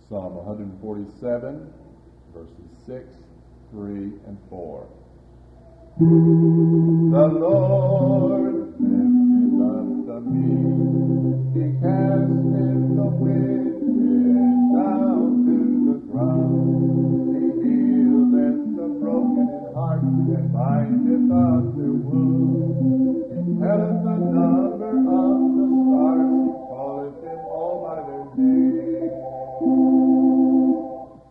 Psalm 147, verses 6, 3, and 4. The Lord lifted unto me, He casteth the wicked down to the ground. He healeth the broken in heart and mind.